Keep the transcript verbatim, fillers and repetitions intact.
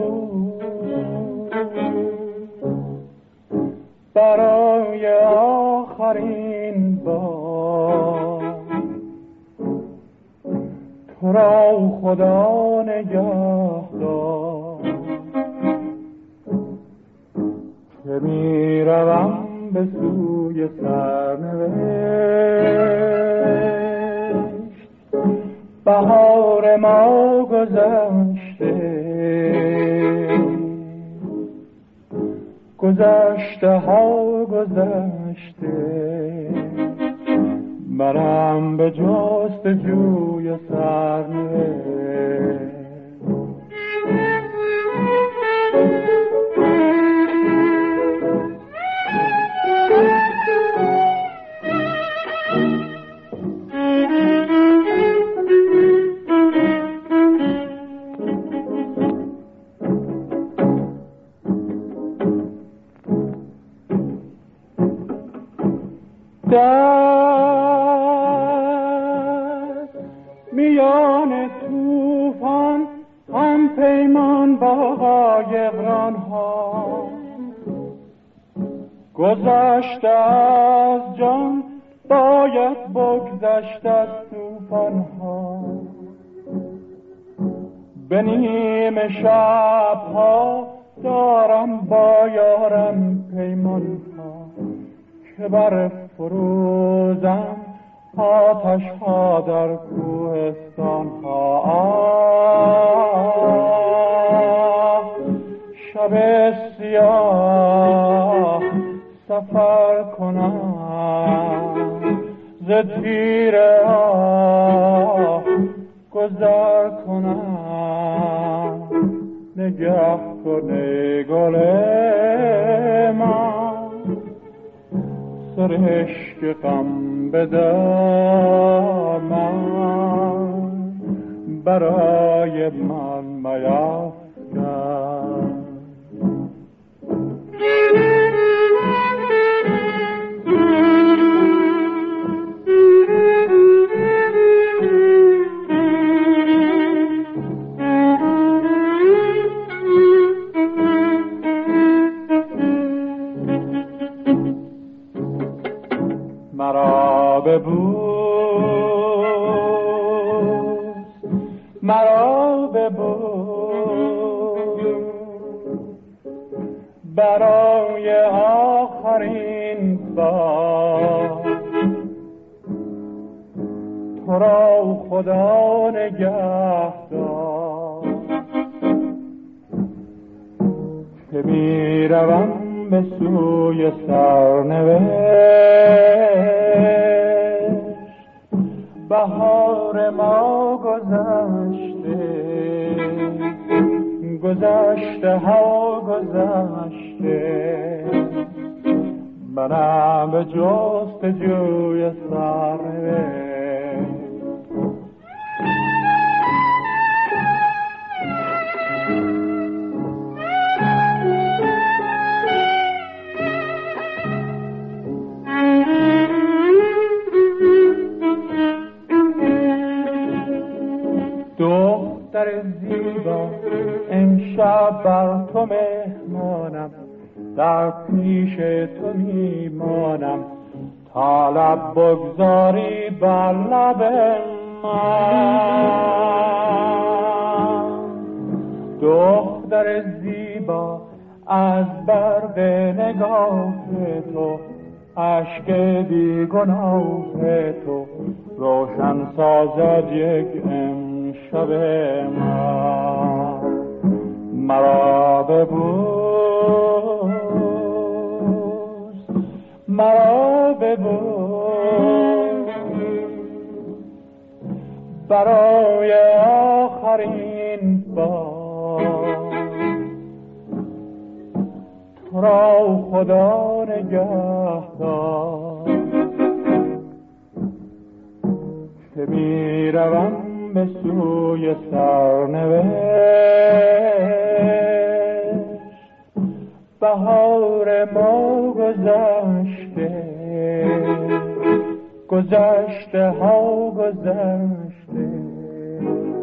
برای آخرین بار تو را خدا نگهدار که می روم به سوی سرنوشت. بهار ما گذشته، گذشته ها گذشته، منم به جستجوی سرنوشت. در میان طوفان هم پیمان با قایقران ها، گذشته از جان باید بگذشت از طوفان ها. به نیمه شب ها دارم با یارم پیمان ها که بر فروزم آتش ها در کوهستان ها. آه شب سیاه سفر کنم، ز تیر آه گذر کنم. نگه کنه گل من، سرشک غم به دامن برای من میفکن. مرا ببوس، مرا ببوس، برای آخرین بار تو را خدا نگهدار که می روم به سوی سرنوشت. بهار ما گذشته، گذشته ها گذشته، منم به جستجوی سرنوشت. دختر زیبا امشب بر تو مهمانم، در پیش تو میمانم تا لب بگذاری بر لب من. دختر زیبا از برق نگاه تو، اشک بی گناه تو روشن سازد یک امشب من. مرا ببوس، مرا ببوس، برای آخرین بار تو را خدا نگهدار که می روم به سوی سرنوشت. بهار ما گذشته، گذشته ها گذشته،